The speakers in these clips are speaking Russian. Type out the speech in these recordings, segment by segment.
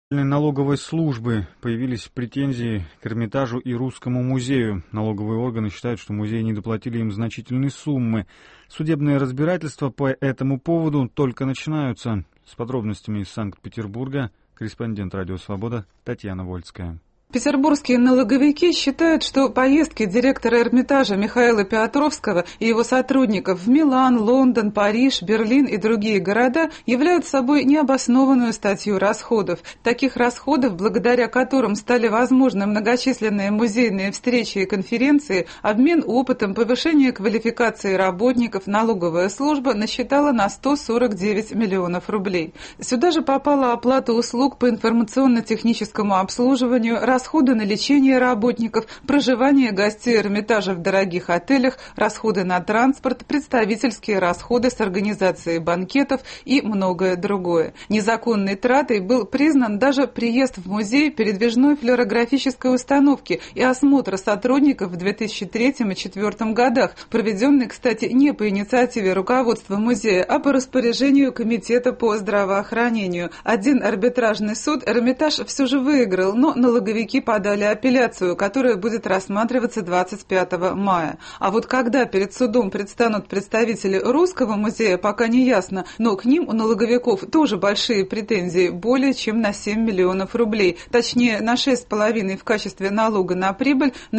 Налоговой службы появились претензии к Эрмитажу и Русскому музею. Налоговые органы считают, что музеи не доплатили им значительные суммы. Судебные разбирательства по этому поводу только начинаются. С подробностями из Санкт-Петербурга корреспондент «Радио Свобода» Татьяна Вольская. Петербургские налоговики считают, что поездки директора Эрмитажа Михаила Петровского и его сотрудников в Милан, Лондон, Париж, Берлин и другие города являются собой необоснованную статью расходов. Таких расходов, благодаря которым стали возможны многочисленные музейные встречи и конференции, обмен опытом, повышение квалификации работников, налоговая служба насчитала на 149 миллионов рублей. Сюда же попала оплата услуг по информационно-техническому обслуживанию, расходы на лечение работников, проживание гостей Эрмитажа в дорогих отелях, расходы на транспорт, представительские расходы с организацией банкетов и многое другое. Незаконной тратой был признан даже приезд в музей передвижной флюорографической установки и осмотр сотрудников в 2003 и 2004 годах, проведенный, кстати, не по инициативе руководства музея, а по распоряжению Комитета по здравоохранению. Один арбитражный суд Эрмитаж все же выиграл, но налоговики подали апелляцию, которая будет рассматриваться 25 мая. А вот когда перед судом предстанут представители Русского музея, пока не ясно, но к ним у налоговиков тоже большие претензии, более чем на 7 миллионов рублей, точнее на 6,5 в качестве налога на прибыль, на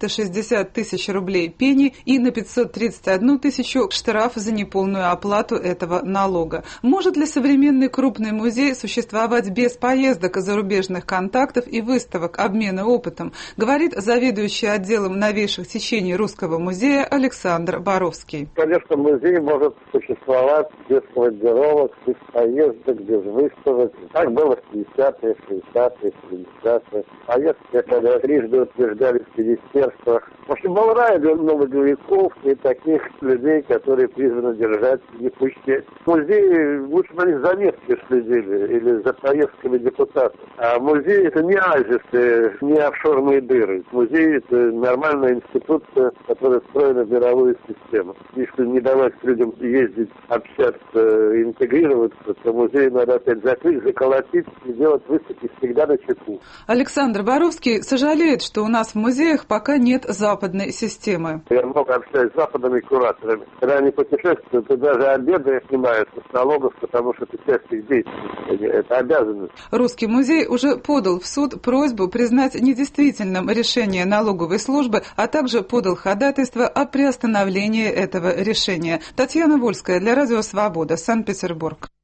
460 тысяч рублей пени и на 531 тысячу штраф за неполную оплату этого налога. Может ли современный крупный музей существовать без поездок, зарубежных контактов и выставок, обмена опытом, говорит заведующий отделом новейших течений Русского музея Александр Боровский. Конечно, музей может существовать без командировок, без поездок, без выставок. Так было в 50-е, 60-е, 70-е. Поездки, когда трижды утверждались в министерствах. В общем, был рай для налоговиков и таких людей, которые призваны держать не пуще. Музеи лучше бы они за заметки следили или за поездками депутатов. А музей — это не оазисы, не офшорные дыры. Музей — это нормальная институция, которая встроена в мировую систему. Если не давать людям ездить, общаться, интегрироваться, то музей надо опять закрыть, заколотить и делать выставки всегда на чеку. Александр Боровский сожалеет, что у нас в музеях пока нет западной системы. Я много общаюсь с западными кураторами. Когда они путешествуют, то даже обеды снимаются с налогов, потому что это часть их деятельности. Это обязанность. Русский музей уже подал в суд просьбу признать недействительным решение налоговой службы, а также подал ходатайство о приостановлении этого решения. Татьяна Вольская для Радио Свобода, Санкт-Петербург.